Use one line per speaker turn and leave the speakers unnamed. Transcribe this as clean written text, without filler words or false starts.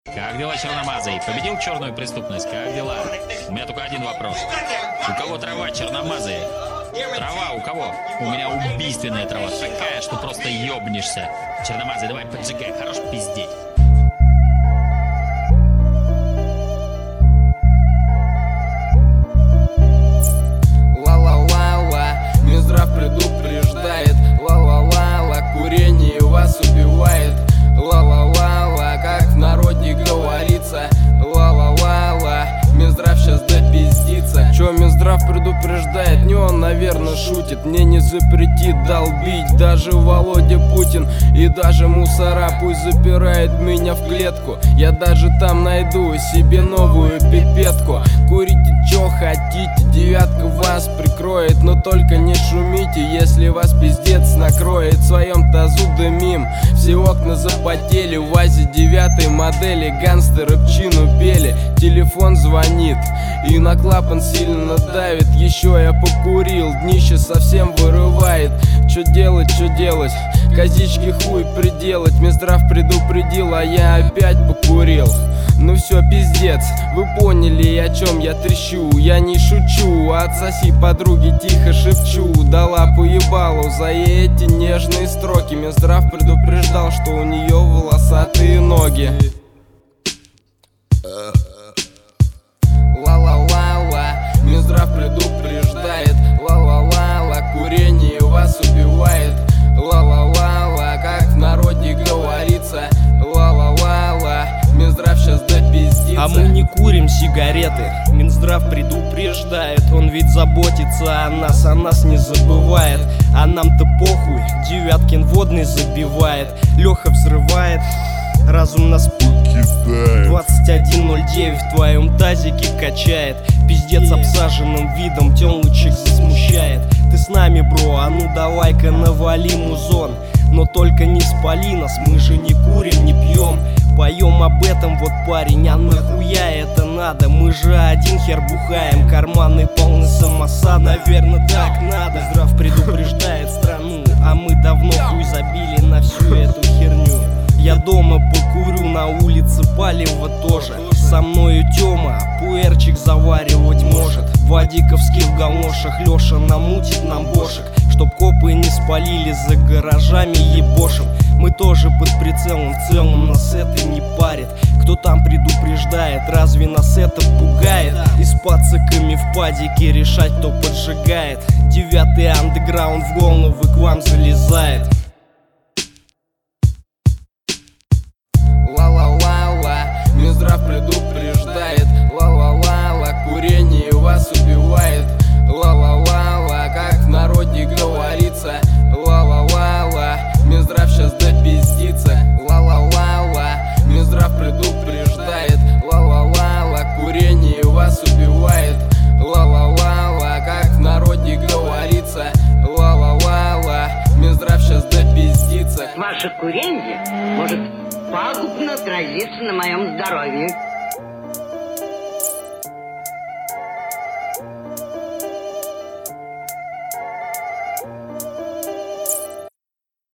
Как дела, черномазый? Победил черную преступность? Как дела? У меня только один вопрос. У кого трава, черномазые? Трава у кого? У меня убийственная трава. Такая, что просто ёбнешься. Черномазый, давай поджигай, хорош пиздеть.
Ла-ла-ла-ла, Минздрав предупреждает. Ла-ла-ла-ла, курение вас убивает. Ла-ла-ла-ла, как в народе говорится. Ла-ла-ла-ла, Минздрав сейчас допиздится. Чё Минздрав предупреждает? Не он, наверное, шутит. Мне не запретит долбить даже Володя Путин. И даже мусора пусть запирает меня в клетку. Я даже там найду себе новую пипетку. Курите чё хотите, девятка вас прикроет. Но только не шумите, если вас пиздец накроет. В своем тазу дымим, все окна запотели. В ВАЗе 9 модели гангстеры пчину пели. Телефон звонит и на клапан сильно давит. Еще я покурил, днище совсем вырывает. Чё делать, козички хуй приделать. Минздрав предупредил, а я опять покурил. Ну все, пиздец, вы поняли, о чем я трещу. Я не шучу, отсоси подруги, тихо шепчу. Дала по ебалу за эти нежные строки. Минздрав предупреждал, что у нее волосатые ноги. Ла-ла-ла-ла, Минздрав предупреждает. Ла-ла-ла-ла, курение вас убивает. Ла-ла-ла-ла, как в народе говорится. Ла-ла-ла-ла, Минздрав сейчас допиздится.
А мы не курим сигареты, Минздрав предупреждает. Он ведь заботится о нас не забывает. А нам-то похуй, Девяткин водный забивает. Леха взрывает, разум нас покидает. 21:09 в твоем тазике качает. Пиздец обсаженным видом тёлочек засмущает. Ты с нами, бро, а ну давай-ка навали музон. Но только не спали нас, мы же не курим, не пьем. Поем об этом, вот парень, а нахуя это надо? Мы же один хер бухаем, карманы полны самосада. Наверное, так надо. Минздрав предупреждает страну, а мы давно хуй забили на всю эту херню. Я дома покурю, на улице палево тоже. Со мною Тёма пуэрчик заваривать может. В вадиковских галошах Лёша намутит нам бошек, чтоб копы не спалили за гаражами ебошем. Мы тоже под прицелом, в целом нас это не парит. Кто там предупреждает, разве нас это пугает? И с пацаками в падике решать, кто поджигает. 9-й андеграунд в головы к вам залезает.
Ла-ла-ла-ла, Минздрав предупреждает. Ла-ла-ла-ла, курение вас убивает. Ла-ла-ла-ла, как в народе говорится. Ла-ла-ла-ла, Минздрав сейчас допиздится. Ла-ла-ла-ла, Минздрав предупреждает. Ла-ла-ла-ла, курение вас убивает. Ла-ла-ла-ла, как в народе говорится. Ла-ла-ла-ла, Минздрав сейчас допиздится.
Ваше курение может пагубно отразиться на моем здоровье.